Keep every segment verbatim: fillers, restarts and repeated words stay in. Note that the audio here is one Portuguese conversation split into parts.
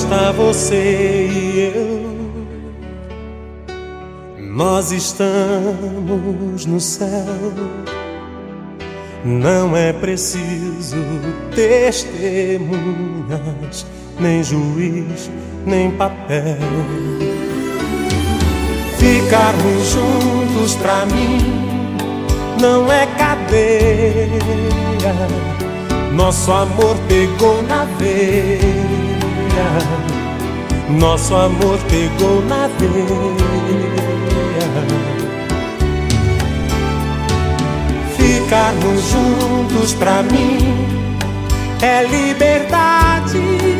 está você e eu. Nós estamos no céu. Não é preciso testemunhas, nem juiz, nem papel. Ficarmos juntos pra mim não é cadeia. Nosso amor pegou na veia. Nosso amor pegou na veia. Ficarmos juntos pra mim é liberdade.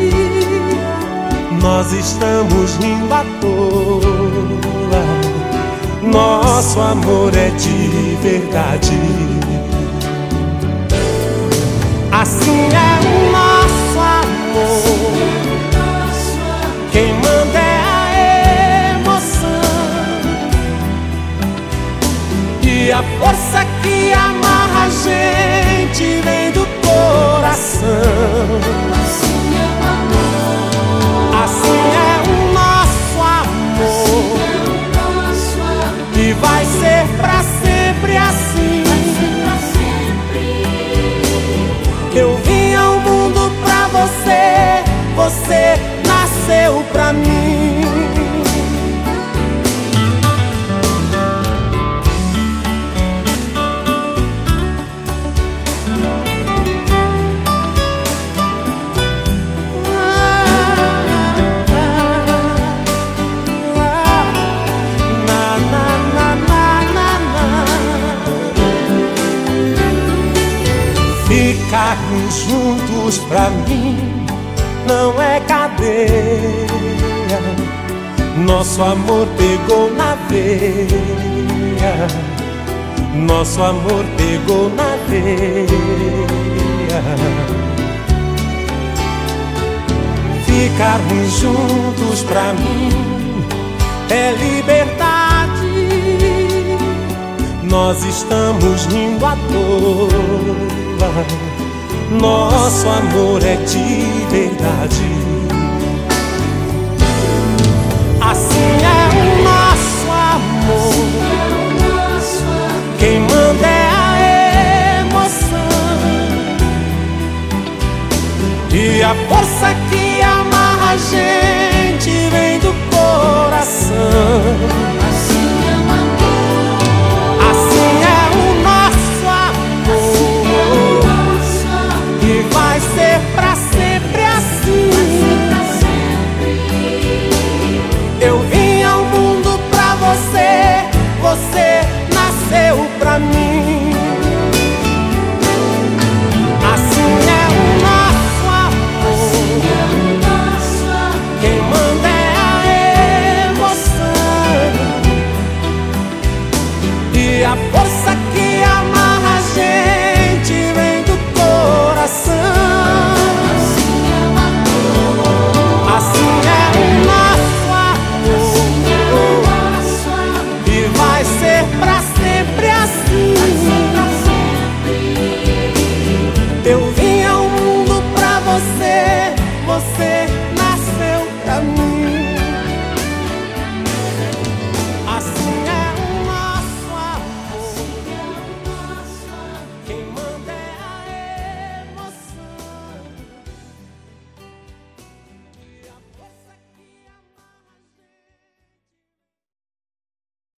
Nós estamos rindo à toa. Nosso amor é de verdade. Assim é o nosso amor. Quem manda é a emoção e a força que amarra a gente vem do coração. Assim é o amor. Assim é o nosso amor. E vai ser pra sempre assim. Eu vim ao mundo pra você, você nasceu pra mim. Ficarmos juntos pra mim não é cadeia. Nosso amor pegou na veia. Nosso amor pegou na veia. Ficarmos juntos pra mim é liberdade. Nós estamos rindo à toa. Nosso amor é de verdade. Assim é o nosso amor. Quem manda é a emoção e a força que amarra a gente vem do coração. Assim é o amor. Assim é o nosso amor. E vai ser pra sempre assim. Eu vim ao mundo pra você, você nasceu pra mim. Assim é o nosso amor. Quem manda é a emoção e a força que amarra a gente vem do coração. Assim é o nosso amor. E vai ser pra sempre assim. Eu